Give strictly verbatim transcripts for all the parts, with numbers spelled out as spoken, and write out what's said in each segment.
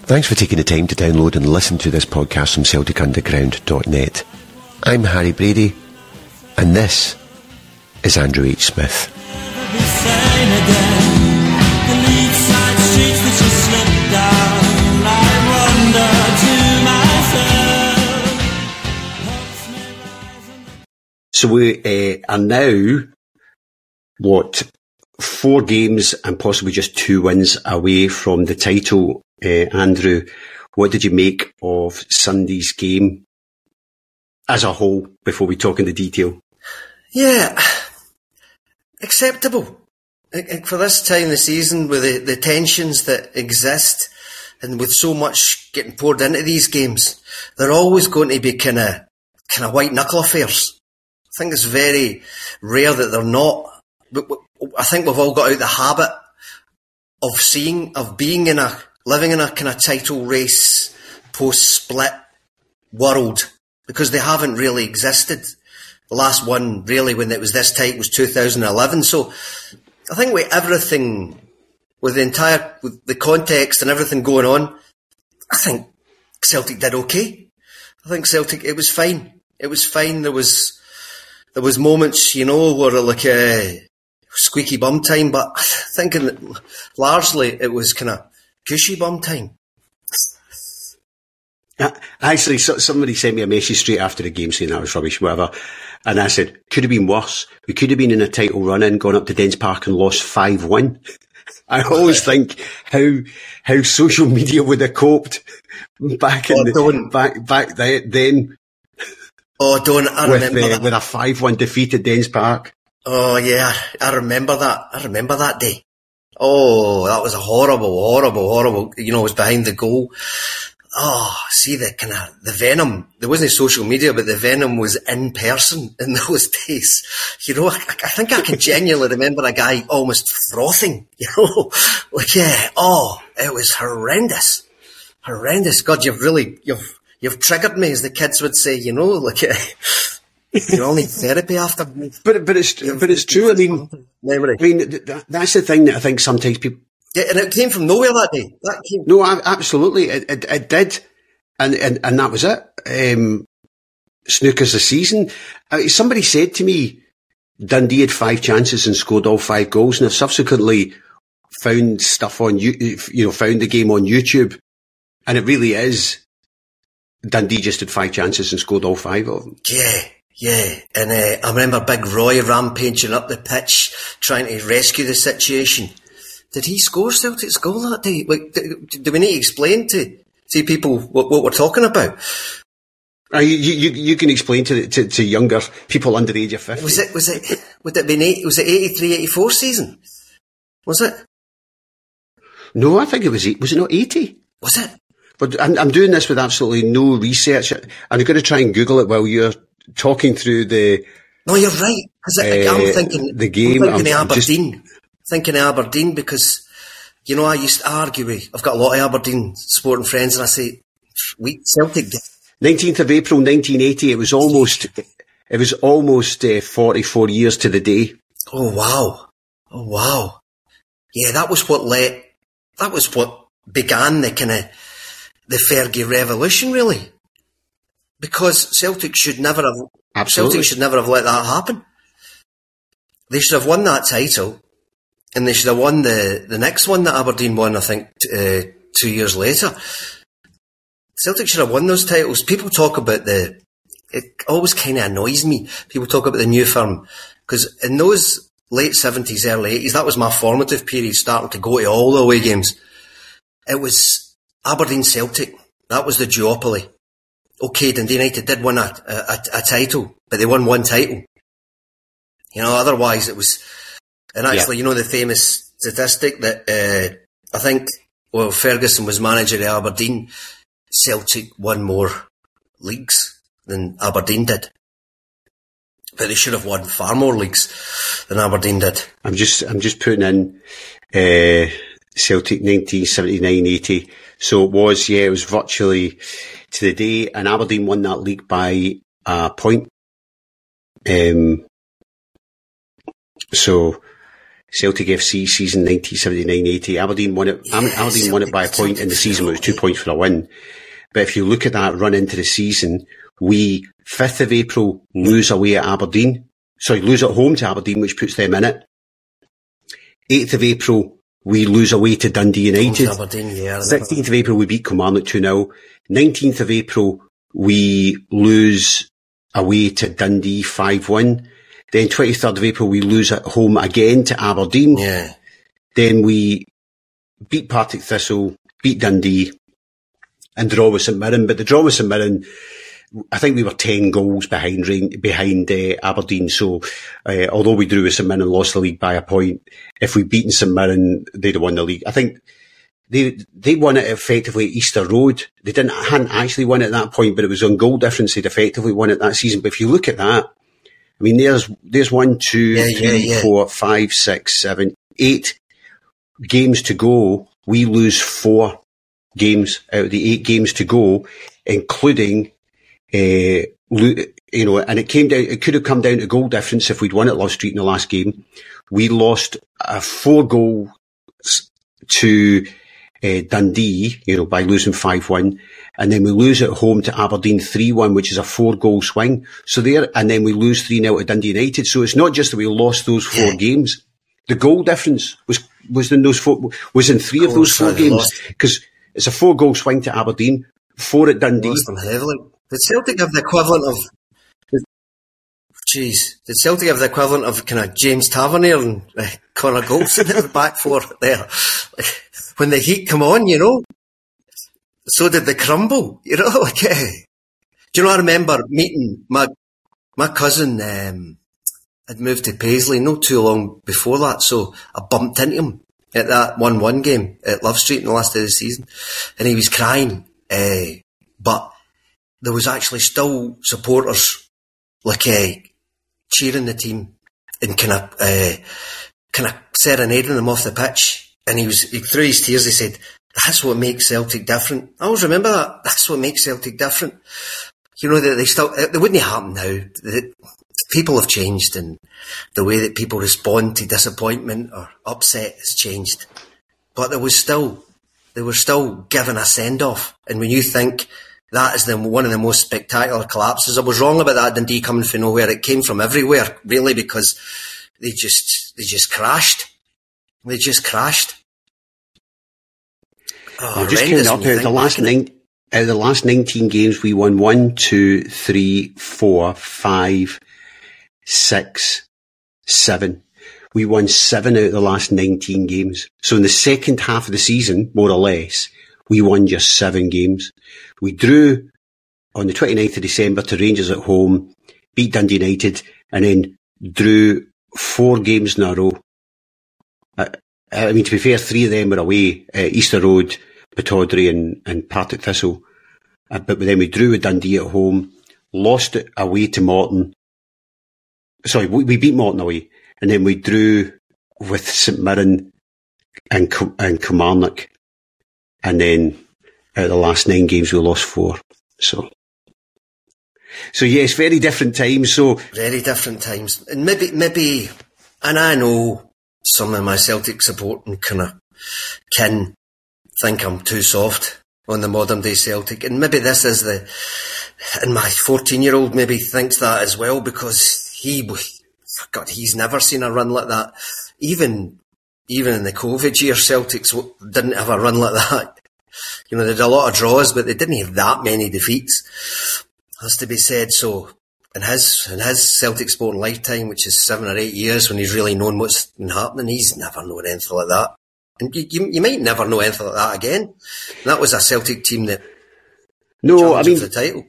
Thanks for taking the time to download and listen to this podcast from Celtic Underground dot net. I'm Harry Brady, and this is Andrew H. Smith. So we uh, are now, what, four games and possibly just two wins away from the title. Uh, Andrew, what did you make of Sunday's game as a whole before we talk into detail? Yeah, acceptable. For this time of the season, with the, the tensions that exist and with so much getting poured into these games, they're always going to be kind of kind of white knuckle affairs. I think it's very rare that they're not. But I think we've all got out the habit of seeing, of being in a, living in a kind of title race post-split world, because they haven't really existed. The last one, really, when it was this tight, was two thousand eleven. So I think with everything, with the entire, with the context and everything going on, I think Celtic did okay. I think Celtic, it was fine. It was fine. There was, there was moments, you know, where like uh, squeaky bum time, but I think in, largely it was kind of cushy bum time. Actually, so, somebody sent me a message straight after the game saying that was rubbish, whatever. And I said, could have been worse. We could have been in a title run-in, gone up to Dens Park and lost five one. I always think how how social media would have coped back in oh, the, back back then. Oh, don't I with, remember uh, that. With a five one defeat at Dens Park. Oh yeah, I remember that. I remember that day. Oh, that was a horrible, horrible, horrible. You know, it was behind the goal. Oh, see the kind of, the venom, there wasn't social media, but the venom was in person in those days. You know, I, I think I can genuinely remember a guy almost frothing, you know, like, yeah, oh, it was horrendous. Horrendous. God, you've really, you've, you've triggered me, as the kids would say, you know, like, you all need therapy after. But, but it's, but it's true. I mean, memory. I mean, that, that's the thing that I think sometimes people, yeah, and it came from nowhere that day. That came. No, absolutely, it, it, it did, and, and and that was it. Um, Snookers the season. Uh, somebody said to me, Dundee had five chances and scored all five goals, and I've subsequently found stuff on you, you know, found the game on YouTube, and it really is. Dundee just had five chances and scored all five of them. Yeah. Yeah, and uh, I remember Big Roy rampaging up the pitch, trying to rescue the situation. Did he score Celtic's goal that day? Like, do, do we need to explain to see people what, what we're talking about? Uh, you, you, you can explain to, to to younger people under the age of fifty. Was it? Was it? Would it been eight? Was it eighty-three, eighty-four season? Was it? No, I think it was. Was it not eighty? Was it? But I'm, I'm doing this with absolutely no research, and I'm going to try and Google it while you're talking through the. No, you're right. Because uh, I'm thinking the game. I'm thinking I'm, of Aberdeen. Just, Thinking of Aberdeen because, you know, I used to argue with, I've got a lot of Aberdeen sporting friends, and I say, we Celtic did. nineteenth of April nineteen eighty, it was almost, it was almost uh, forty-four years to the day. Oh wow. Oh wow. Yeah, that was what let, that was what began the kind of, the Fergie revolution, really. Because Celtic should never have, Absolutely. Celtic should never have let that happen. They should have won that title. And they should have won the, the next one that Aberdeen won, I think, uh, two years later. Celtic should have won those titles. People talk about the... It always kind of annoys me. People talk about the new firm. Because in those late seventies, early eighties, that was my formative period, starting to go to all the away games. It was Aberdeen Celtic. That was the duopoly. Okay, Dundee United did win a, a, a title, but they won one title. You know, otherwise it was... And actually, yeah. You know the famous statistic that uh, I think, well, Ferguson was manager of Aberdeen, Celtic won more leagues than Aberdeen did. But they should have won far more leagues than Aberdeen did. I'm just, I'm just putting in uh, Celtic nineteen seventy-nine eighty. So it was, yeah, it was virtually to the day, and Aberdeen won that league by a point. Um, so... Celtic F C season nineteen seventy-nine eighty. Aberdeen won it. Yeah, Aberdeen Celtic, won it by a point Celtic in the season. It was two points for a win. But if you look at that run into the season, we fifth of April lose away at Aberdeen. Sorry, lose at home to Aberdeen, which puts them in it. eighth of April we lose away to Dundee United. Aberdeen, yeah, sixteenth of April we beat Kilmarnock two nil. nineteenth of April we lose away to Dundee five one. Then twenty-third of April, we lose at home again to Aberdeen. Yeah. Then we beat Partick Thistle, beat Dundee, and draw with St Mirren. But the draw with St Mirren, I think we were ten goals behind behind uh, Aberdeen. So, uh, although we drew with St Mirren and lost the league by a point, if we'd beaten St Mirren, they'd have won the league. I think they they won it effectively at Easter Road. They didn't hadn't actually won it at that point, but it was on goal difference. They'd effectively won it that season. But if you look at that, I mean, there's there's one, two, yeah, three, yeah, yeah. four, five, six, seven, eight games to go. We lose four games out of the eight games to go, including, uh, you know, and it came down. It could have come down to goal difference if we'd won at Love Street in the last game. We lost a four goals to uh, Dundee, you know, by losing five one. And then we lose at home to Aberdeen three one, which is a four goal swing. So there, and then we lose three nil to Dundee United. So it's not just that we lost those four yeah. games. The goal difference was, was in those four, was in three of, of those four games. Because it's a four goal swing to Aberdeen, four at Dundee. Lost them heavily. Did Celtic have the equivalent of, jeez, did Celtic have the equivalent of kind of James Tavernier and uh, Connor Goldson at the back four there? Like, when the heat come on, you know? So did they crumble, you know, like, uh, do you know, I remember meeting my, my cousin, um, had moved to Paisley not too long before that, so I bumped into him at that one one game at Love Street in the last day of the season, and he was crying, uh, but there was actually still supporters, like, uh, cheering the team and kind of, uh, kind of serenading them off the pitch, and he was, he, through his tears, he said, that's what makes Celtic different. I always remember that. That's what makes Celtic different. You know, they, they still, it wouldn't happen now. The, people have changed, and the way that people respond to disappointment or upset has changed. But there was still, they were still given a send-off. And when you think that is the, one of the most spectacular collapses, I was wrong about that Dundee coming from nowhere. It came from everywhere, really, because they just, they just crashed. They just crashed. Oh, just counting up out of the last nine, out of the last nineteen games, we won one, two, three, four, five, six, seven. We won seven out of the last nineteen games. So in the second half of the season, more or less, we won just seven games. We drew on the twenty-ninth of December to Rangers at home, beat Dundee United, and then drew four games in a row. Uh, I mean, to be fair, three of them were away, uh, Easter Road, Pittodrie and, and Partick Thistle. Uh, but then we drew with Dundee at home, lost it away to Morton. Sorry, we, we beat Morton away. And then we drew with St Mirren and, and Kilmarnock. And then out of the last nine games, we lost four. So, so yes, very different times. So very different times. And maybe, maybe, and I know some of my Celtic supporting kind of kin think I'm too soft on the modern day Celtic, and maybe this is the, and my fourteen year old maybe thinks that as well, because he, God, he's never seen a run like that. Even, even in the COVID year, Celtics didn't have a run like that. You know, they had a lot of draws, but they didn't have that many defeats. Has to be said. So, in his, in his Celtic sporting lifetime, which is seven or eight years when he's really known what's been happening, he's never known anything like that. And you, you, you might never know anything like that again. And that was a Celtic team that no, I mean, the title.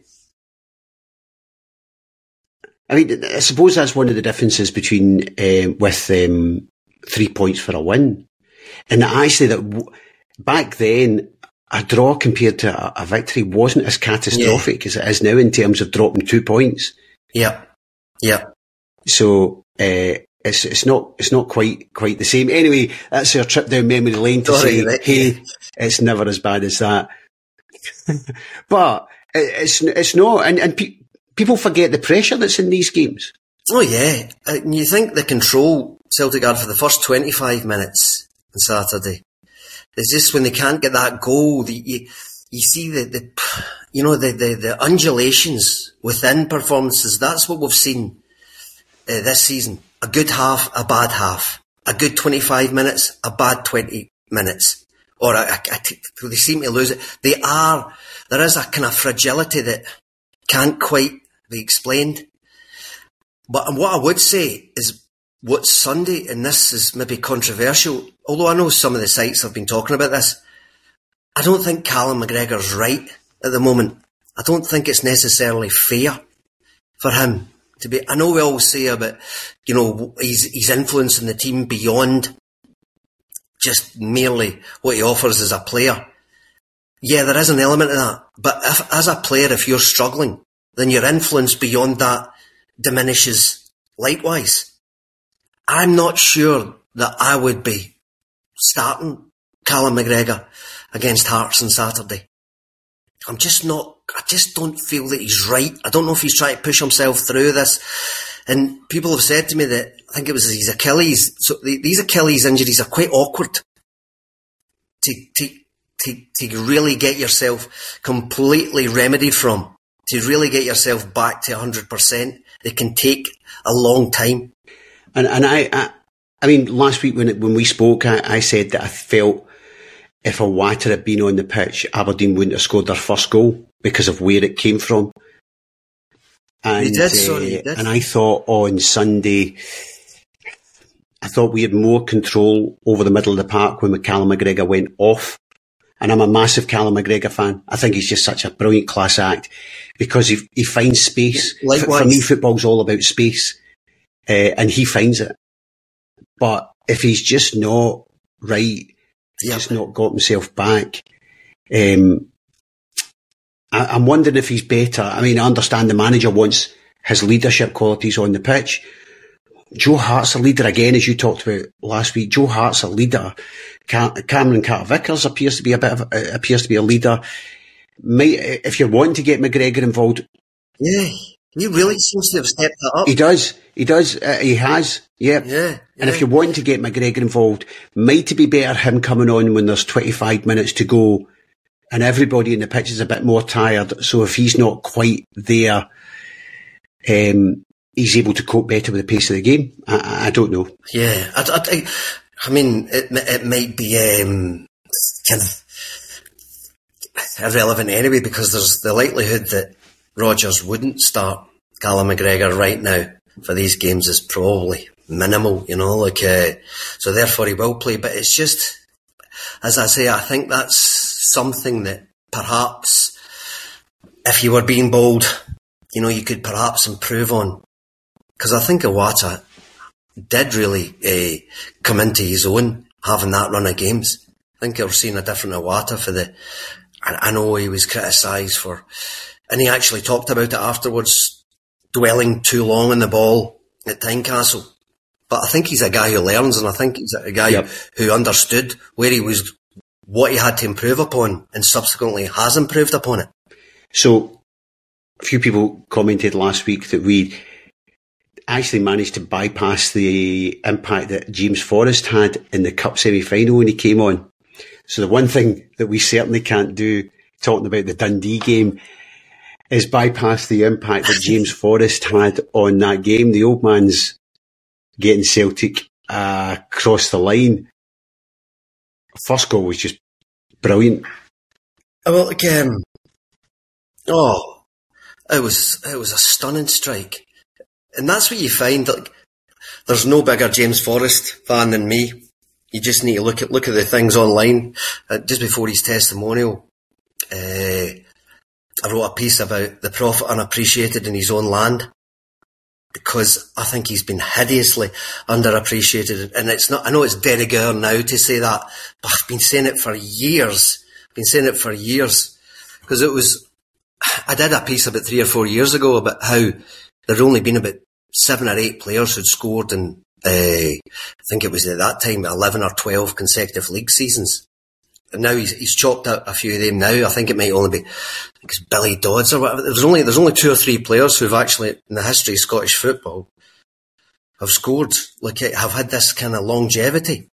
I mean, I suppose that's one of the differences between um, with um, three points for a win, and actually that w- back then a draw compared to a, a victory wasn't as catastrophic yeah. as it is now in terms of dropping two points. Yeah, yeah. So uh, it's it's not it's not quite quite the same. Anyway, that's our trip down memory lane to Sorry, say, Rick. hey, it's never as bad as that. But it's it's not, and and pe- people forget the pressure that's in these games. Oh yeah, and you think the control Celtic are for the first twenty-five minutes on Saturday. It's just when they can't get that goal, the, you, you see the, the you know, the, the, the undulations within performances. That's what we've seen uh, this season. A good half, a bad half. A good twenty-five minutes, a bad twenty minutes. Or a, a, a, they seem to lose it. They are, there is a kind of fragility that can't quite be explained. But what I would say is what Sunday, and this is maybe controversial, although I know some of the sites have been talking about this, I don't think Callum McGregor's right at the moment. I don't think it's necessarily fair for him to be. I know we always say about, you know, his, his influence in the team beyond just merely what he offers as a player. Yeah, there is an element of that. But if, as a player, if you're struggling, then your influence beyond that diminishes likewise. I'm not sure that I would be starting Callum McGregor against Hearts on Saturday. I'm just not, I just don't feel that he's right. I don't know if he's trying to push himself through this. And people have said to me that, I think it was his Achilles, so the, these Achilles injuries are quite awkward to, to, to, to really get yourself completely remedied from, to really get yourself back to one hundred percent. It can take a long time. And and I, I, I mean, last week when when we spoke, I, I said that I felt if Iwata had been on the pitch, Aberdeen wouldn't have scored their first goal because of where it came from. And, he did, uh, sorry, he did. And I thought on Sunday, I thought we had more control over the middle of the park when Callum McGregor went off. And I'm a massive Callum McGregor fan. I think he's just such a brilliant class act because he he finds space. Likewise. For me, football's all about space. Uh, and he finds it. But if he's just not right, he's yep. just not got himself back, um, I, I'm wondering if he's better. I mean, I understand the manager wants his leadership qualities on the pitch. Joe Hart's a leader again, as you talked about last week. Joe Hart's a leader. Cam- Cameron Carter-Vickers appears to be a bit of a, appears to be a leader. Might, if you're wanting to get McGregor involved, yeah, he really seems to have stepped that up. He does. He does. Uh, he has. Yeah. Yeah. yeah. And if you're wanting to get McGregor involved, might it be better him coming on when there's twenty-five minutes to go and everybody in the pitch is a bit more tired. So if he's not quite there, um, he's able to cope better with the pace of the game. I, I don't know. Yeah. I, I, I mean, it, it might be um, kind of irrelevant anyway because there's the likelihood that Rodgers wouldn't start Callum McGregor right now for these games is probably minimal, you know, like, uh, so therefore he will play. But it's just, as I say, I think that's something that perhaps, if you were being bold, you know, you could perhaps improve on. Because I think Iwata did really uh, come into his own having that run of games. I think we're seeing a different Iwata for the, I, I know he was criticised for, and he actually talked about it afterwards, dwelling too long on the ball at Tynecastle. But I think he's a guy who learns, and I think he's a guy yep. who understood where he was, what he had to improve upon, and subsequently has improved upon it. So, a few people commented last week that we actually managed to bypass the impact that James Forrest had in the Cup semi-final when he came on. So the one thing that we certainly can't do, talking about the Dundee game, is bypass the impact that James Forrest had on that game. The old man's getting Celtic uh, across the line. First goal was just brilliant. Well, like, um, oh, it was it was a stunning strike, and that's what you find. Like, there's no bigger James Forrest fan than me. You just need to look at look at the things online. Uh, just before his testimonial, uh, I wrote a piece about the prophet unappreciated in his own land, because I think he's been hideously underappreciated. And it's not, I know it's de rigueur now to say that, but I've been saying it for years. I've been saying it for years. Because it was, I did a piece about three or four years ago about how there'd only been about seven or eight players who'd scored in, uh, I think it was at that time, eleven or twelve consecutive league seasons. And now he's, he's chopped out a few of them now. I think it might only be, I think it's Billy Dodds or whatever. There's only, there's only two or three players who've actually, in the history of Scottish football, have scored, like have had this kind of longevity.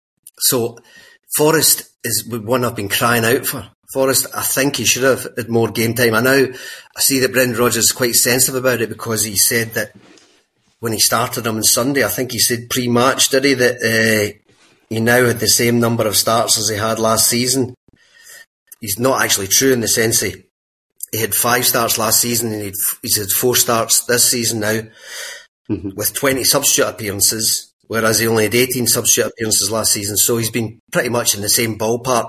So Forrest is one I've been crying out for. Forrest, I think he should have had more game time. I know, I see that Brendan Rodgers is quite sensitive about it because he said that when he started him on Sunday, I think he said pre-match, did he, that uh, he now had the same number of starts as he had last season. He's not actually true in the sense that he had five starts last season and he'd, he's had four starts this season now mm-hmm. with twenty substitute appearances, whereas he only had eighteen substitute appearances last season. So he's been pretty much in the same ballpark.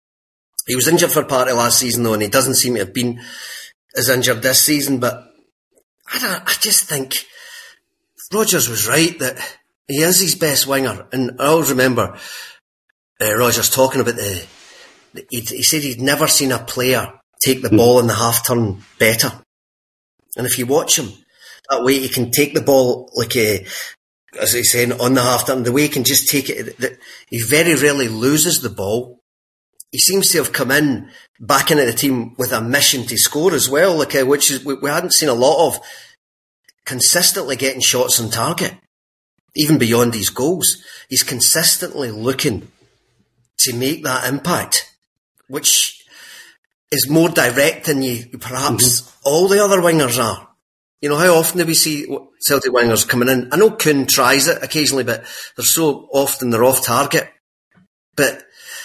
He was injured for part of last season though, and he doesn't seem to have been as injured this season, but I don't, I just think Rodgers was right that he is his best winger. And I always remember uh, Rodgers talking about the, the he, he said he'd never seen a player take the mm. ball in the half turn better. And if you watch him, that way he can take the ball like a, as he's saying, on the half turn, the way he can just take it, that he very rarely loses the ball. He seems to have come in, back into the team with a mission to score as well, like uh, which is, we, we hadn't seen a lot of, consistently getting shots on target, even beyond his goals. He's consistently looking to make that impact, which is more direct than you perhaps mm-hmm. all the other wingers are. You know, how often do we see Celtic wingers coming in? I know Kuhn tries it occasionally, but they're so often they're off target. But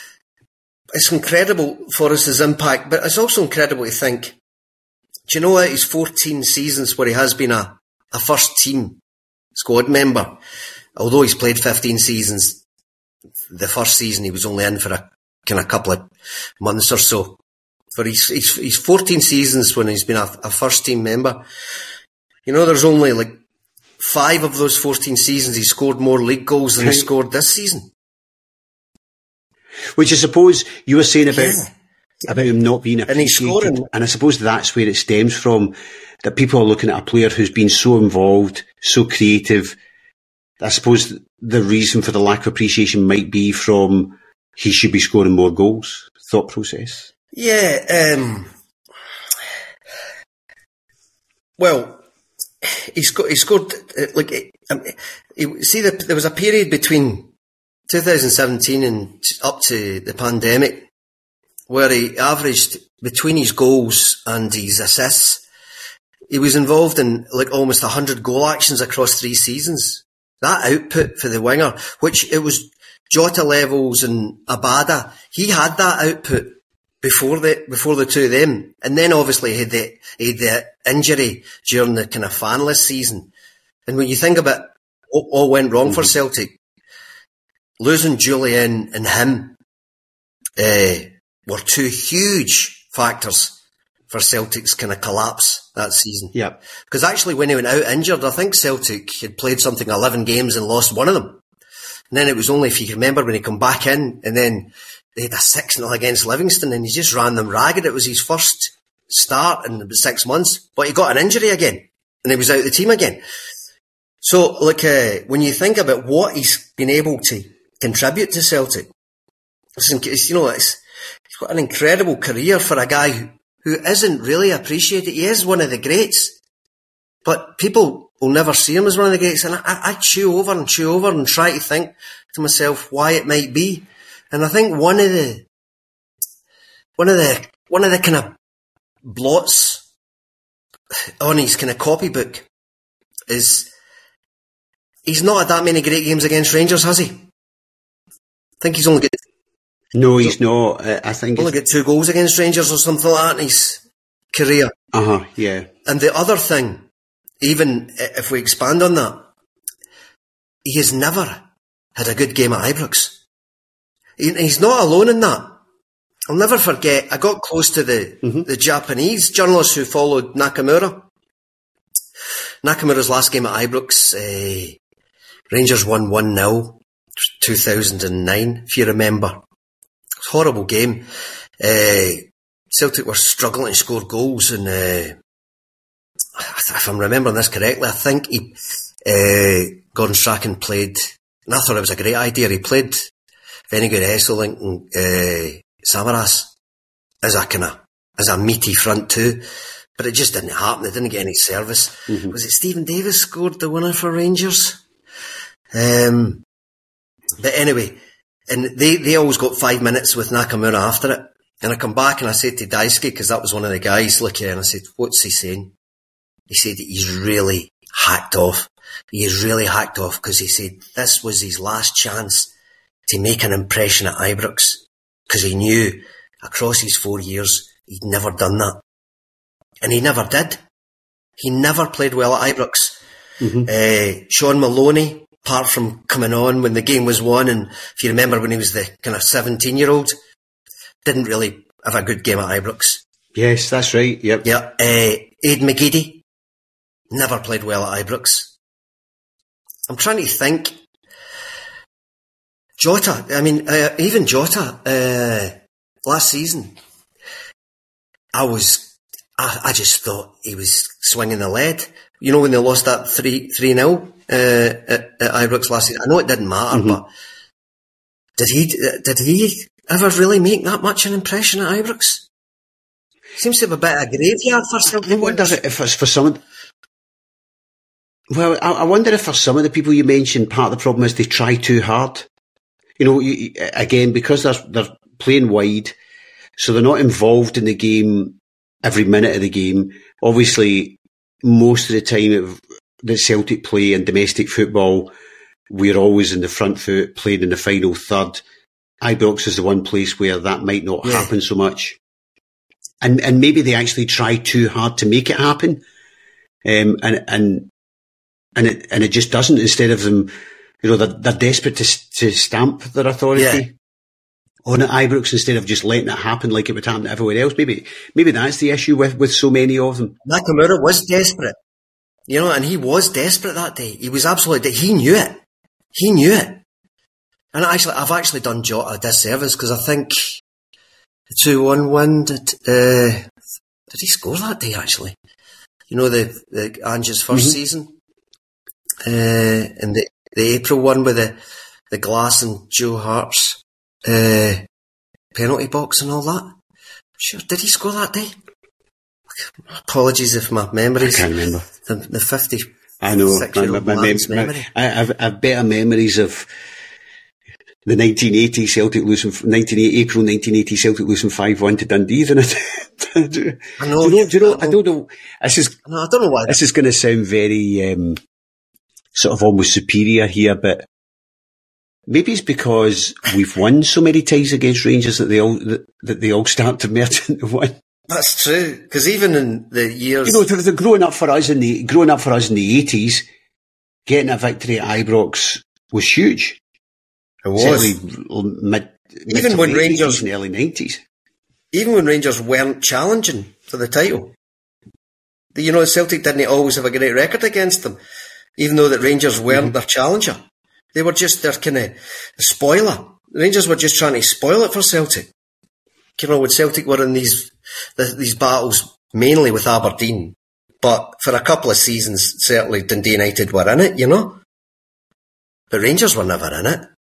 it's incredible for us his impact, but it's also incredible to think, do you know that he's fourteen seasons where he has been a, a first team squad member, although he's played fifteen seasons, the first season he was only in for a kind of couple of months or so. For his, his, his fourteen seasons when he's been a, a first team member, you know, there's only like five of those fourteen seasons he scored more league goals than he scored this season. Which I suppose you were saying about yeah. about him not being appreciated, and, and I suppose that's where it stems from, that people are looking at a player who's been so involved, so creative. I suppose the reason for the lack of appreciation might be from he should be scoring more goals thought process. Yeah, um, well, he scored, he scored like, um, he, see, the, there was a period between twenty seventeen and up to the pandemic where he averaged between his goals and his assists. He was involved in like almost one hundred goal actions across three seasons. That output for the winger, which it was Jota levels and Abada, he had that output before the before the two of them. And then obviously he had the, he had the injury during the kind of fanless season. And when you think about what all went wrong mm-hmm. for Celtic, losing Julian and him uh, were two huge factors for Celtic's kind of collapse that season. Yeah. Because actually when he went out injured, I think Celtic had played something eleven games and lost one of them. And then it was only, if you can remember, when he come back in and then they had a six nil against Livingston and he just ran them ragged. It was his first start in six months, but he got an injury again and he was out of the team again. So, like, uh, when you think about what he's been able to contribute to Celtic, it's, you know, it's, he's got an incredible career for a guy who, who isn't really appreciated. He is one of the greats, but people will never see him as one of the greats. And I, I chew over and chew over and try to think to myself why it might be. And I think one of the, one of the, one of the kind of blots on his kind of copybook is he's not had that many great games against Rangers, has he? I think he's only got... No, he's not. Uh, I think... Only got two goals against Rangers or something like that in his career. Uh-huh, yeah. And the other thing, even if we expand on that, he has never had a good game at Ibrox. He, he's not alone in that. I'll never forget, I got close to the, mm-hmm. the Japanese journalist who followed Nakamura. Nakamura's last game at Ibrox, uh, Rangers won one nil, two thousand nine, if you remember. It was a horrible game. Uh, Celtic were struggling to score goals, and uh, if I'm remembering this correctly, I think he, uh, Gordon Strachan played, and I thought it was a great idea, he played Vennegoor Hesselink and uh, Samaras as a kind of, as a meaty front two. But it just didn't happen. They didn't get any service. Mm-hmm. Was it Stephen Davis scored the winner for Rangers? Um, but anyway, and they, they always got five minutes with Nakamura after it. And I come back and I said to Daisuke, because that was one of the guys looking, and I said, what's he saying? He said that he's really hacked off. He is really hacked off because he said this was his last chance to make an impression at Ibrox, because he knew across his four years he'd never done that. And he never did. He never played well at Ibrox. Mm-hmm. Uh, Sean Maloney, apart from coming on when the game was won, and if you remember when he was the kind of seventeen-year-old, didn't really have a good game at Ibrox. Yes, that's right, yep. Yeah, uh, Aid McGeady, never played well at Ibrox. I'm trying to think. Jota, I mean, uh, even Jota, uh, last season, I was, I, I just thought he was swinging the lead. You know, when they lost that three, three nil, uh, at, at Ibrox last season. I know it didn't matter, mm-hmm. but did he, did he ever really make that much an impression at Ibrox? Seems to have a bit of a graveyard for some. I wonder if it's for some. Well, I, I wonder if for some of the people you mentioned, part of the problem is they try too hard. You know, you, again, because they're, they're playing wide, so they're not involved in the game every minute of the game. Obviously, most of the time that Celtic play in domestic football, we're always in the front foot, playing in the final third. Ibrox is the one place where that might not yeah. happen so much. And and maybe they actually try too hard to make it happen. Um, and, and, and it, and it just doesn't, instead of them, you know, they're, they're desperate to, to stamp their authority yeah. on at Ibrox instead of just letting it happen like it would happen to everywhere else. Maybe, maybe that's the issue with, with so many of them. Nakamura was desperate, you know, and he was desperate that day. He was absolutely, he knew it. He knew it. And actually, I've actually done Jota a disservice because I think the two one win, did, uh, did he score that day actually? You know, the, the Ange's first mm-hmm. season? Uh, and the, the April one with the, the Glass and Joe Hart's, uh, penalty box and all that. Sure, did he score that day? Apologies if my memories. I can't remember. The, the fifty. I know. My, my, my mem- memory. I, I've, I've better memories of the nineteen eighty Celtic losing, nineteen eighty, April nineteen eighty Celtic losing five one to Dundee than I do. I know. Do you know, do you know, I, I don't know. This is, no, I don't know why. This is going to sound very, um, sort of almost superior here, but maybe it's because we've won so many times against Rangers that they all, that, that they all start to merge into one. That's true. Because even in the years, you know, the, the growing up for us in the, growing up for us in the eighties, getting a victory at Ibrox was huge. It was. Certainly mid, even when Rangers in the early nineties. Even when Rangers weren't challenging for the title. You know, Celtic didn't always have a great record against them. Even though that Rangers weren't mm-hmm. their challenger. They were just their kind of spoiler. Rangers were just trying to spoil it for Celtic. You know, when Celtic were in these, the, these battles, mainly with Aberdeen, but for a couple of seasons, certainly Dundee United were in it, you know? But Rangers were never in it.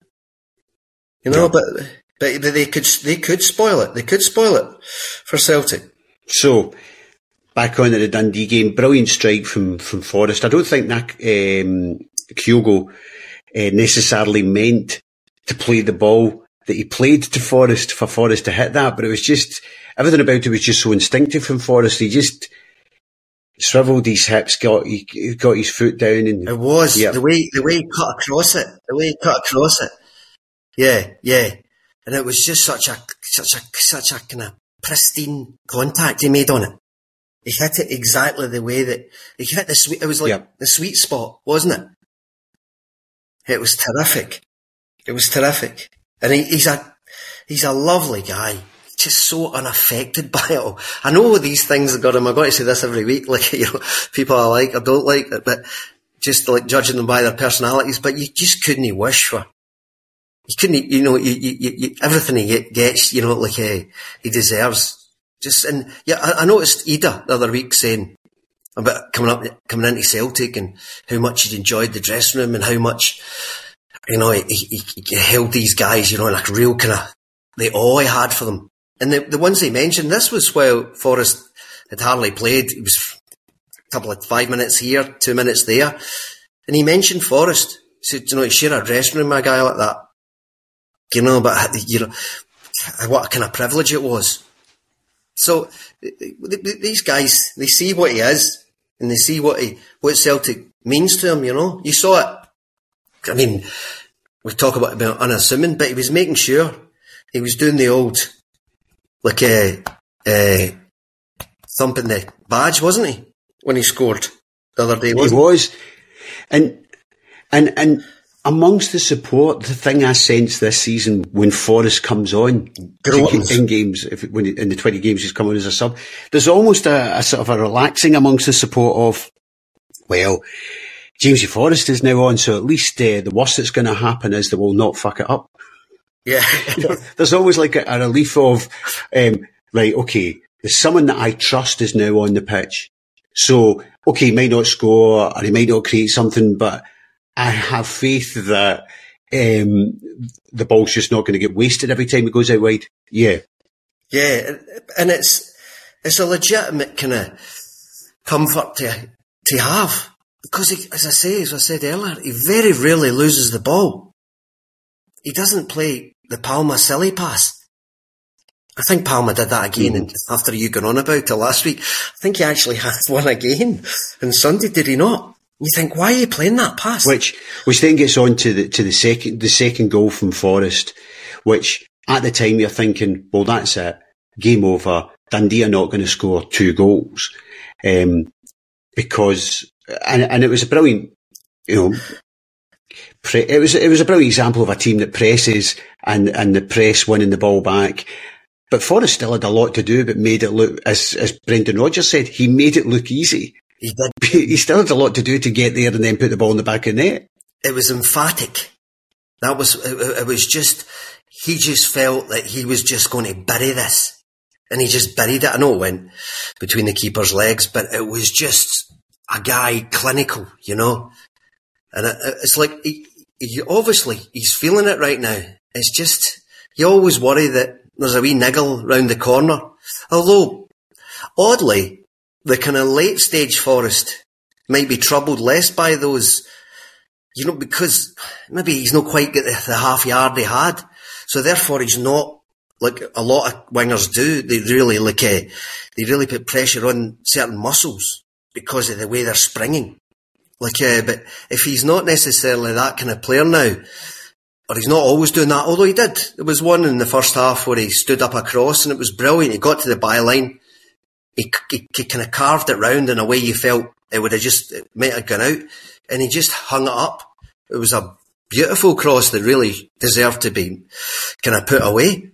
You know, no. but, but they could, they could spoil it. They could spoil it for Celtic. So, back on to the Dundee game, brilliant strike from, from Forrest. I don't think that, um, Kyogo, uh, necessarily meant to play the ball that he played to Forrest for Forrest to hit that, but it was just, everything about it was just so instinctive from Forrest. He just swiveled his hips, got, he got his foot down, and it was yeah. the way, the way he cut across it, the way he cut across it. Yeah, yeah. And it was just such a, such a, such a kind of pristine contact he made on it. He hit it exactly the way that, he hit the sweet, it was like yep. the sweet spot, wasn't it? It was terrific. It was terrific. And he, he's a, he's a lovely guy. Just so unaffected by it all. I know these things have got him, I'm going to say this every week, like, you know, people I like or don't like, but just like judging them by their personalities, but you just couldn't wish for. You couldn't, you know, you, you, you, everything he gets, you know, like, uh, he deserves. Just, and yeah, I, I noticed Ida the other week saying about coming up, coming into Celtic and how much he'd enjoyed the dressing room and how much, you know, he, he, he held these guys, you know, like real kind of, the awe he had for them. And the, the ones he mentioned, this was while Forrest had hardly played. It was a couple of five minutes here, two minutes there. And he mentioned Forrest. So, you know, to share a dressing room with a guy like that, you know, but, you know, what a kind of privilege it was. So, these guys, they see what he is, and they see what he, what Celtic means to him, you know. You saw it. I mean, we talk about it being unassuming, but he was making sure he was doing the old, like, uh, uh, thumping the badge, wasn't he? When he scored the other day, wasn't he? was. And, and, and amongst the support, the thing I sense this season when Forrest comes on in games, if when he, in the twenty games he's come on as a sub, there's almost a, a sort of a relaxing amongst the support of, well, Jamesy Forrest is now on, so at least uh, the worst that's going to happen is they will not fuck it up. Yeah. There's always like a, a relief of, um, right, okay, there's someone that I trust is now on the pitch. So, okay, he might not score or he might not create something, but I have faith that um, the ball's just not going to get wasted every time it goes out wide. Yeah. Yeah, and it's it's a legitimate kind of comfort to to have. Because, he, as I say, as I said earlier, he very rarely loses the ball. He doesn't play the Palma silly pass. I think Palma did that again mm. after you got on about it last week. I think he actually had one again on Sunday, did he not? You think, why are you playing that pass? Which, which then gets on to the, to the second, the second goal from Forrest, which at the time you're thinking, well, that's it. Game over. Dundee are not going to score two goals. Um, because, and, and it was a brilliant, you know, pre- it was, it was a brilliant example of a team that presses and, and the press winning the ball back. But Forrest still had a lot to do, but made it look, as, as Brendan Rodgers said, he made it look easy. He did. He still had a lot to do to get there and then put the ball in the back of the net. It was emphatic. That was, it, it was just, he just felt that he was just going to bury this. And he just buried it. I know it went between the keeper's legs, but it was just a guy clinical, you know. And it, it's like, he, he, obviously, he's feeling it right now. It's just, you always worry that there's a wee niggle round the corner. Although, oddly, the kind of late stage Forrest might be troubled less by those, you know, because maybe he's not quite got the, the half yard he had. So therefore he's not, like a lot of wingers do, they really like, uh, they really put pressure on certain muscles because of the way they're springing. Like, uh, but if he's not necessarily that kind of player now, or he's not always doing that, although he did. There was one in the first half where he stood up across and it was brilliant. He got to the byline. He, he, he kind of carved it round in a way you felt it would have just, it might have gone out. And he just hung it up. It was a beautiful cross that really deserved to be kind of put away.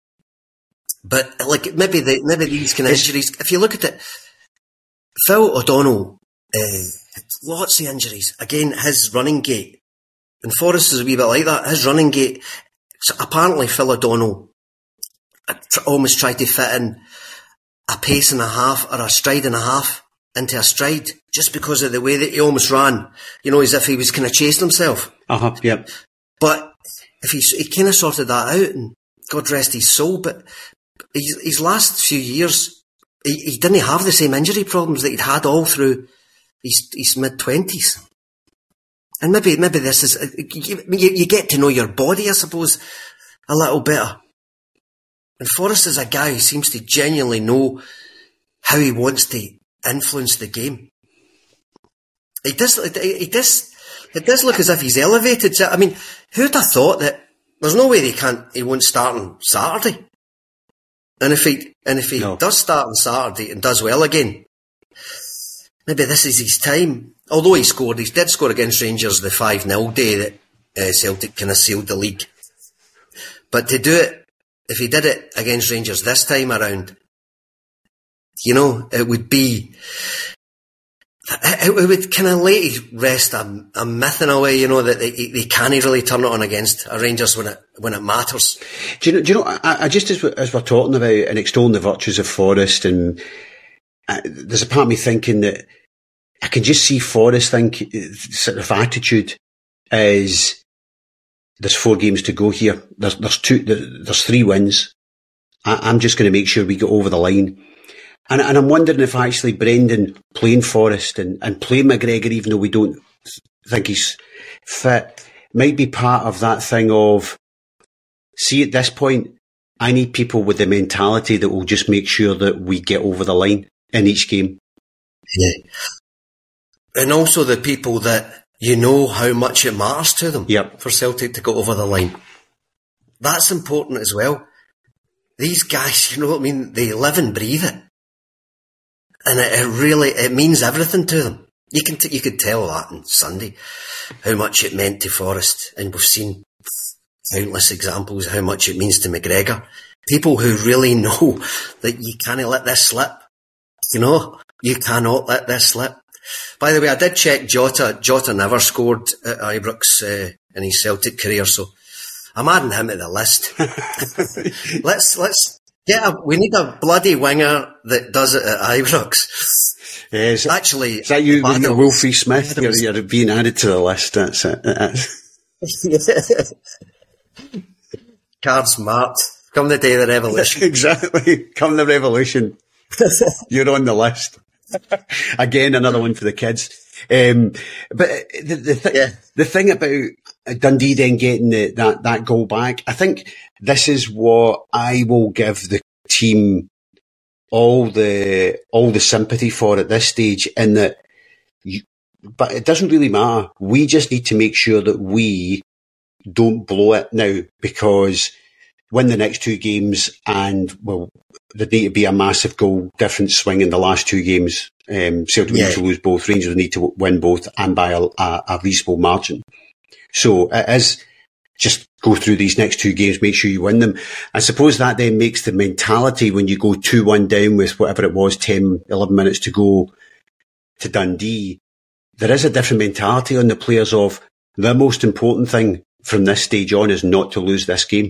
But like, maybe the, maybe these kind of injuries, if you look at it, Phil O'Donnell, uh, lots of injuries. Again, his running gait. And Forrest is a wee bit like that. His running gait, so apparently Phil O'Donnell almost tried to fit in a pace and a half or a stride and a half into a stride just because of the way that he almost ran, you know, as if he was kind of chasing himself. Uh-huh, yep. But if he, he kind of sorted that out and God rest his soul, but his, his last few years, he, he didn't have the same injury problems that he'd had all through his, his mid-twenties. And maybe, maybe this is, you, you get to know your body, I suppose, a little better. And Forrest is a guy who seems to genuinely know how he wants to influence the game. He does, he does, it does look as if he's elevated. I mean, who'd have thought that there's no way they can't, he won't start on Saturday. And if he, and if he no. does start on Saturday and does well again, maybe this is his time. Although he scored, he did score against Rangers the five nil day that uh, Celtic kind of sealed the league. But to do it, if he did it against Rangers this time around, you know, it would be, it, it would kind of lay to rest a, a myth in a way, you know, that they, they can't really turn it on against a Rangers when it, when it matters. Do you know, do you know, I, I just, as we're, as we're talking about and extolling the virtues of Forrest, and uh, there's a part of me thinking that I can just see Forrest think, sort of attitude is, there's four games to go here. There's, there's two, there's three wins. I, I'm just going to make sure we get over the line. And, and I'm wondering if actually Brendan playing Forrest and, and playing McGregor, even though we don't think he's fit. Might be part of that thing of, see, at this point, I need people with the mentality that will just make sure that we get over the line in each game. Yeah. And also the people that you know how much it matters to them yep. for Celtic to go over the line. That's important as well. These guys, you know what I mean? They live and breathe it. And it, it really, it means everything to them. You can, t- you could tell that on Sunday, how much it meant to Forrest. And we've seen countless examples of how much it means to McGregor. People who really know that you can't let this slip. You know, you cannot let this slip. By the way, I did check Jota. Jota never scored at Ibrox uh, in his Celtic career, so I'm adding him to the list. let's let's get a. We need a bloody winger that does it at Ibrox. Yeah, is Actually, is that you, battle, Wolfie Smith? You're, you're being added to the list. That's it. That's... Cards marked. Come the day of the revolution. Exactly. Come the revolution. You're on the list. Again, another one for the kids. Um, but the the, th- yeah. the thing about Dundee then getting the, that that goal back, I think this is what I will give the team all the all the sympathy for at this stage. In that, you, but it doesn't really matter. We just need to make sure that we don't blow it now, because win the next two games and well. There'd need to be a massive goal difference swing in the last two games. Um, Celtic yeah. need to lose both. Rangers need to win both, and by a, a, a reasonable margin. So it is just go through these next two games, make sure you win them. I suppose that then makes the mentality when you go two one down with whatever it was, ten, eleven minutes to go to Dundee. There is a different mentality on the players of the most important thing from this stage on is not to lose this game.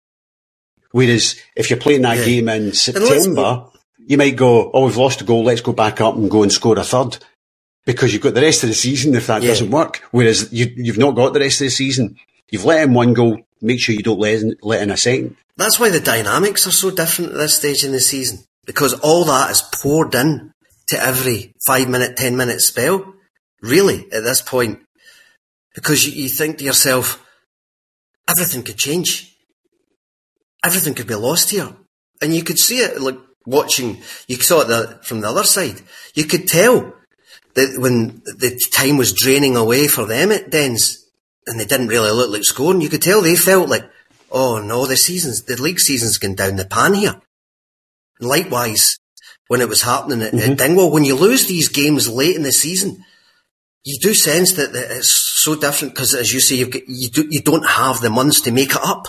Whereas if you're playing that yeah. game in September, you might go, oh, we've lost a goal, let's go back up and go and score a third. Because you've got the rest of the season if that yeah. doesn't work. Whereas you, you've not got the rest of the season. You've let in one goal, make sure you don't let in, let in a second. That's why the dynamics are so different at this stage in the season. Because all that is poured in to every five minute, ten minute spell. Really, at this point. Because you, you think to yourself, everything could change. Everything could be lost here. And you could see it, like, watching, you saw it the, from the other side. You could tell that when the time was draining away for them at Dens, and they didn't really look like scoring, you could tell they felt like, oh no, the season's, the league season's gone down the pan here. And likewise, when it was happening at, mm-hmm. at Dingwall, when you lose these games late in the season, you do sense that, that it's so different, because as you say, you've got, you, do, you don't have the months to make it up.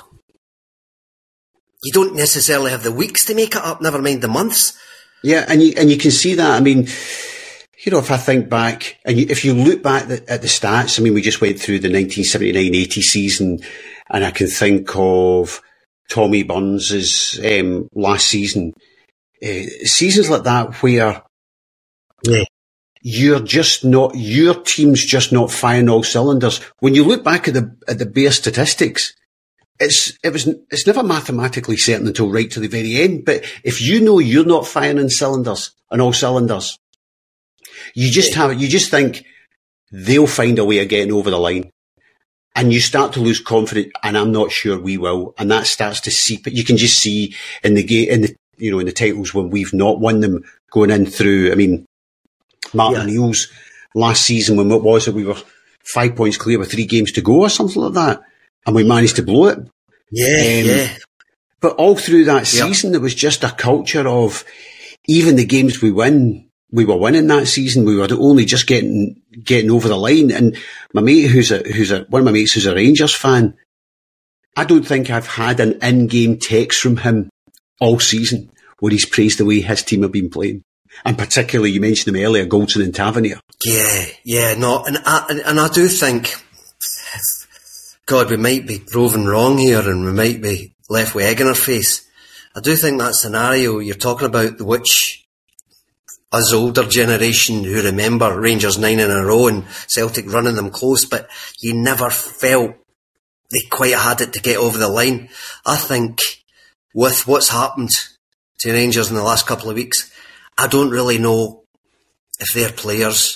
You don't necessarily have the weeks to make it up, never mind the months. Yeah, and you and you can see that. I mean, you know, if I think back, and you, if you look back the, at the stats, I mean, we just went through the nineteen seventy-nine eighty season, and I can think of Tommy Burns's um, last season. Uh, seasons like that where yeah. you're just not, your team's just not firing all cylinders. When you look back at the at the bare statistics, It's, it was, it's never mathematically certain until right to the very end. But if you know you're not firing in cylinders, on all cylinders, you just have it, you just think they'll find a way of getting over the line. And you start to lose confidence, and I'm not sure we will. And that starts to seep. You can just see in the game, in the, you know, in the titles when we've not won them going in through, I mean, Martin yeah. Neal's last season, when what was it? We were five points clear with three games to go or something like that. And we managed to blow it. Yeah, um, yeah. But all through that season, yep. there was just a culture of, even the games we win, we were winning that season. We were only just getting getting over the line. And my mate, who's a who's a one of my mates, who's a Rangers fan, I don't think I've had an in-game text from him all season where he's praised the way his team have been playing. And particularly, you mentioned him earlier, Goldson and Tavernier. Yeah, yeah, no, and I, and, and I do think, God, we might be proven wrong here, and we might be left with egg in our face. I do think that scenario you're talking about, which us older generation who remember Rangers nine in a row and Celtic running them close, but you never felt they quite had it to get over the line. I think with what's happened to Rangers in the last couple of weeks, I don't really know if their players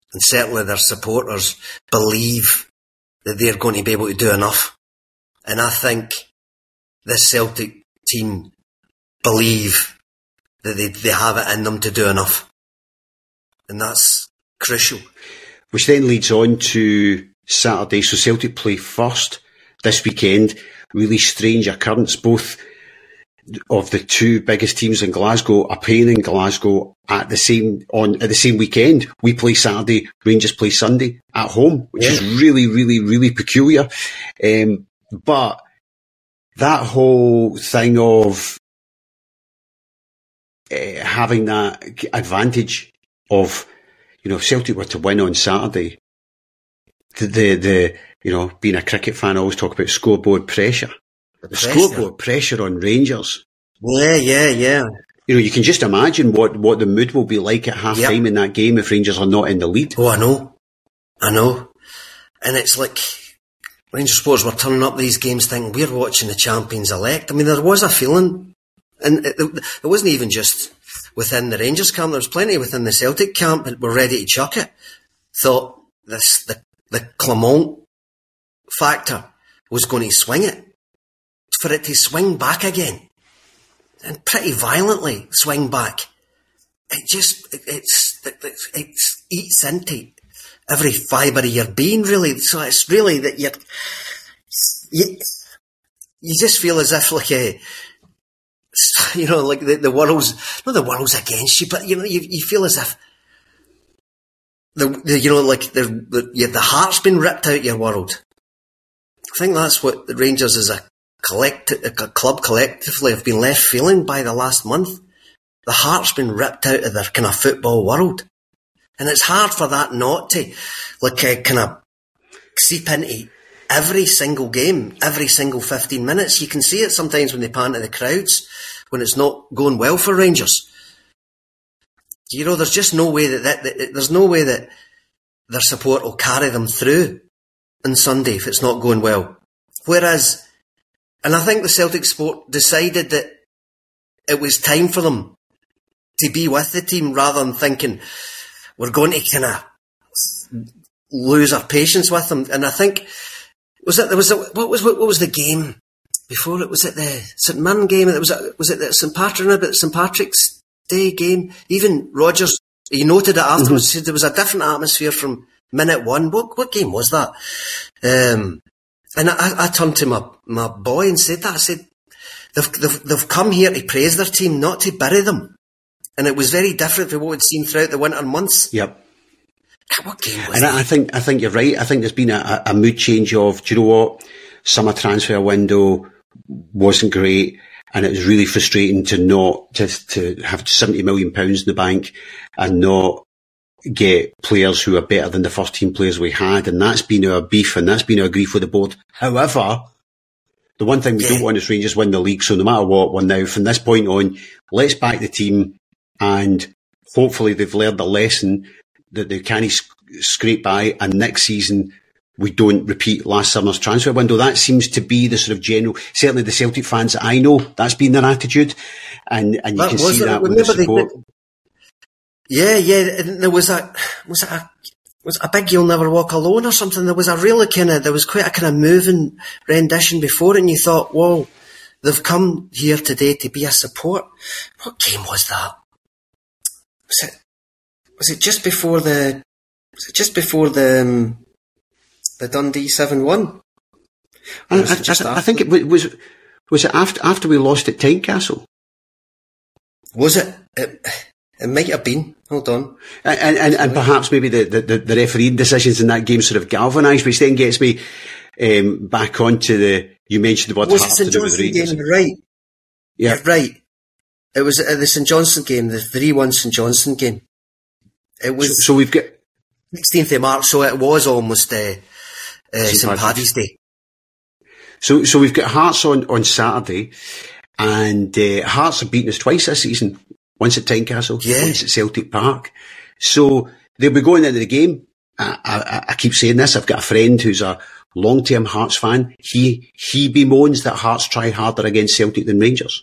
and certainly their supporters believe that they're going to be able to do enough. And I think this Celtic team believe that they, they have it in them to do enough. And that's crucial. Which then leads on to Saturday. So Celtic play first this weekend. Really strange occurrence. Both of the two biggest teams in Glasgow are playing in Glasgow at the same on at the same weekend. We play Saturday, Rangers play Sunday at home, which yeah. is really, really, really peculiar. Um, but that whole thing of uh, having that advantage of, you know, if Celtic were to win on Saturday, the, the, the, you know, being a cricket fan, I always talk about scoreboard pressure. The pressure. Scoreboard pressure on Rangers. Yeah, yeah, yeah. You know, you can just imagine what, what the mood will be like at half yep. time in that game if Rangers are not in the lead. Oh, I know. I know. And it's like Rangers supporters were turning up these games thinking, we're watching the champions elect. I mean, there was a feeling, and it, it wasn't even just within the Rangers camp, there was plenty within the Celtic camp that were ready to chuck it. Thought this, the, the Clement factor was going to swing it. For it to swing back again, and pretty violently swing back, it just, it, it's, it, it eats into every fibre of your being, really. So it's really that you're, you, you just feel as if like a, you know, like the, the world's, not the world's against you, but you know, you, you feel as if the, the you know, like the, the, the heart's been ripped out of your world. I think that's what the Rangers as a collect, a club collectively have been left feeling by the last month. The heart's been ripped out of their kind of football world. And it's hard for that not to, like, uh, kind of seep into every single game, every single fifteen minutes. You can see it sometimes when they pan to the crowds, when it's not going well for Rangers. You know, there's just no way that, that, that there's no way that their support will carry them through on Sunday if it's not going well. Whereas, and I think the Celtic sport decided that it was time for them to be with the team rather than thinking we're going to kind of lose our patience with them. And I think was it there was a, what was what, what was the game before it was it the St Mirren game? It was it was it the St Patrick but St Patrick's Day game. Even Rodgers, he noted it afterwards. Mm-hmm. Said there was a different atmosphere from minute one. What what game was that? Um, And I, I turned to my, my boy and said that. I said, they've, they've, they've come here to praise their team, not to bury them. And it was very different from what we'd seen throughout the winter months. Yep. What game was and that? I think, I think you're right. I think there's been a, a mood change of, do you know what? Summer transfer window wasn't great. And it was really frustrating to not, to, to have seventy million pounds in the bank and not get players who are better than the first team players we had, and that's been our beef and that's been our grief with the board. However, the one thing we yeah. don't want is Rangers win the league, so no matter what, well now, from this point on, let's back the team, and hopefully they've learned the lesson that they can't sc- scrape by, and next season we don't repeat last summer's transfer window. That seems to be the sort of general, certainly the Celtic fans that I know, that's been their attitude, and, and you that can see that with the support. They, Yeah, yeah, and there was a, was it a, was it a big You'll Never Walk Alone or something? There was a really kind of, there was quite a kind of moving rendition before it, and you thought, whoa, they've come here today to be a support. What game was that? Was it, was it just before the, was it just before the, um, the Dundee seven one? I, I, I, I think it was, was it after, after we lost at Tynecastle? Was it? it It might have been. Hold on. And, and, and perhaps maybe the, the, the refereeing decisions in that game sort of galvanised, which then gets me um, back onto the, you mentioned the word was heart St to do with the Rangers. Game, right. Yeah. yeah. Right. It was uh, the St Johnstone game, the three one St Johnstone game. It was. So, so we've got. sixteenth of March, so it was almost uh, uh, St Paddy's Day. So, so we've got Hearts on, on Saturday, and uh, Hearts have beaten us twice this season. Once at Tynecastle, yeah. once at Celtic Park. So they'll be going into the game. I, I, I keep saying this. I've got a friend who's a long-term Hearts fan. He he bemoans that Hearts try harder against Celtic than Rangers.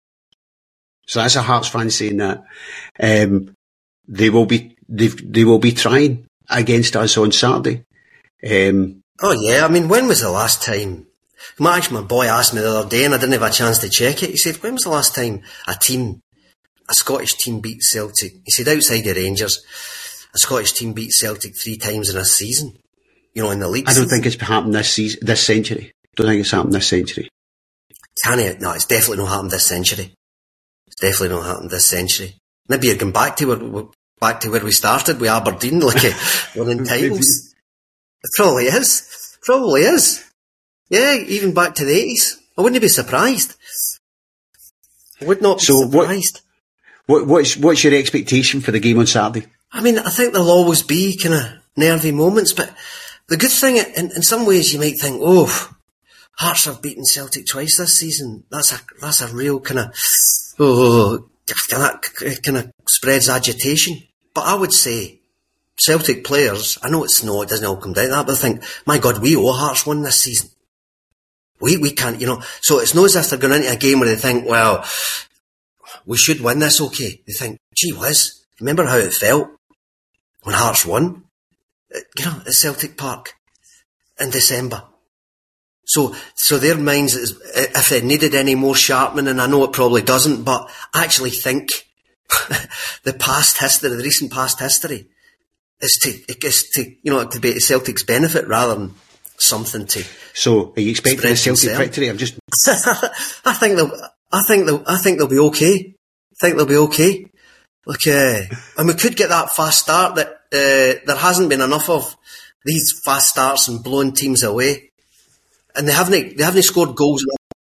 So that's a Hearts fan saying that. Um, they will be they they will be trying, against us on Saturday. Um, oh yeah, I mean, when was the last time? My, actually, my boy asked me the other day, and I didn't have a chance to check it. He said, "When was the last time a team, a Scottish team, beat Celtic?" He said, "Outside the Rangers, a Scottish team beat Celtic three times in a season. You know, in the league." I don't season. think it's happened this season, this century. Don't think it's happened this century. Can it? No, it's definitely not happened this century. It's definitely not happened this century. Maybe you're going back to where back to where we started with Aberdeen, like a winning titles. It probably is. Probably is. Yeah, even back to the eighties. I wouldn't be surprised. I would not be so surprised. What, what, what's, what's your expectation for the game on Saturday? I mean, I think there'll always be kind of nervy moments, but the good thing, in, in some ways, you might think, oh, Hearts have beaten Celtic twice this season. That's a that's a real kind of oh, that kind of spreads agitation. But I would say Celtic players, I know it's no, it doesn't all come down to that, but I think, my God, we owe Hearts one this season. We we can't, you know. So it's not as if they're going into a game where they think, well, we should win this, okay. They think, gee whiz, remember how it felt when Hearts won, you know, at Celtic Park in December. So, so their minds, is, if it needed any more sharpening, and I know it probably doesn't, but I actually think the past history, the recent past history, is to, is to, you know, to be to Celtic's benefit rather than something to. So, are you expecting a Celtic concern. victory? I'm just. I think they'll. I think they'll. I think they'll be okay. I think they'll be okay. Look, uh, and we could get that fast start that uh, there hasn't been enough of these fast starts and blowing teams away. And they haven't, they haven't scored goals.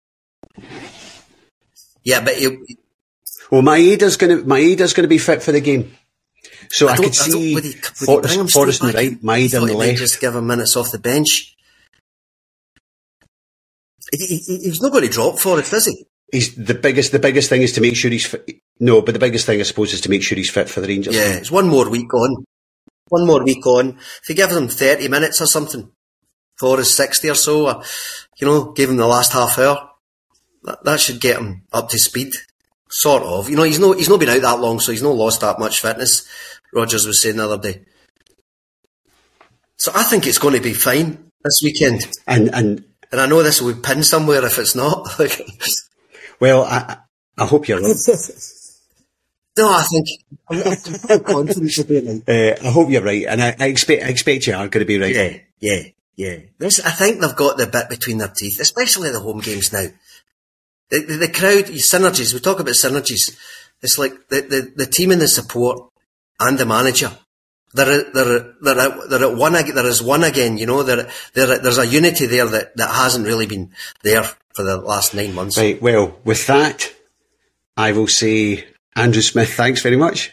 Yeah, but you. Well, Maeda's going to, Maeda's going to be fit for the game. So I, I could see would he, would Forrest, Forrest on the right, Maeda on the left. Just give him minutes off the bench. He, he, he's not going to drop Forrest, is he? He's the biggest. The biggest thing is to make sure he's fit. No, but the biggest thing I suppose is to make sure he's fit for the Rangers. Yeah, it's one more week on. One more week on. If you give him thirty minutes or something. Forrest sixty or so, or, you know, gave him the last half hour. That, that should get him up to speed, sort of. You know, he's no he's not been out that long, so he's not lost that much fitness. Rogers was saying the other day. So I think it's going to be fine this weekend. And and and I know this will be pinned somewhere if it's not. Well, I I hope you're right. No, I think I'm, I'm confident of being right. Uh, I hope you're right, and I, I expect I expect you are going to be right. Yeah, yeah. Yeah, this, I think they've got the bit between their teeth, especially the home games now. The, the, the crowd, synergies, we talk about synergies. It's like the, the, the team and the support and the manager. They're, they're, they're, at, they're at one, there is one again, you know, they're, they're, there's a unity there that, that hasn't really been there for the last nine months. Right, well, with that, I will say, Andrew Smith, thanks very much.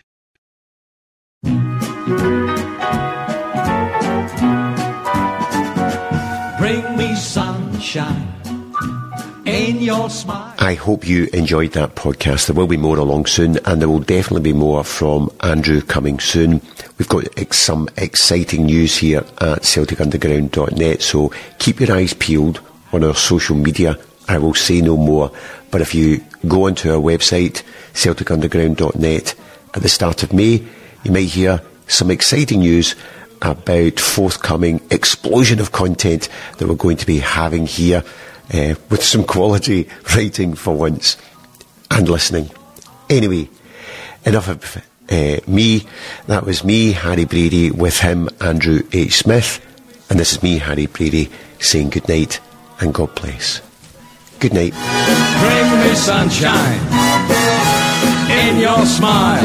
Bring me sunshine in your smile. I hope you enjoyed that podcast. There will be more along soon, and there will definitely be more from Andrew coming soon. We've got some exciting news here at Celtic Underground dot net, so keep your eyes peeled on our social media. I will say no more, but if you go onto our website, Celtic Underground dot net, at the start of May, you might hear some exciting news about forthcoming explosion of content that we're going to be having here, uh, with some quality writing for once, and listening. Anyway, enough of uh, me. That was me, Harry Brady, with him, Andrew H. Smith, and this is me, Harry Brady, saying good night and God bless. Good night. Bring me sunshine in your smile.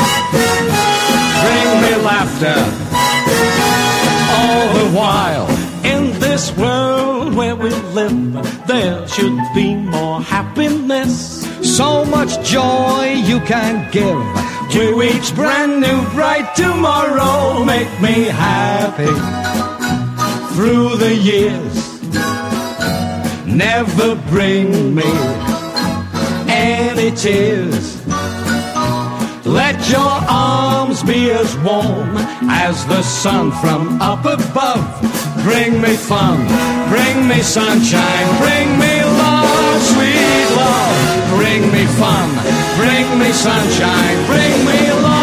Bring me laughter all the while. In this world where we live, there should be more happiness. So much joy you can give to each brand new bright tomorrow. Make me happy through the years. Never bring me any tears. Let your arms be as warm as the sun from up above. Bring me fun, bring me sunshine, bring me love, sweet love. Bring me fun, bring me sunshine, bring me love.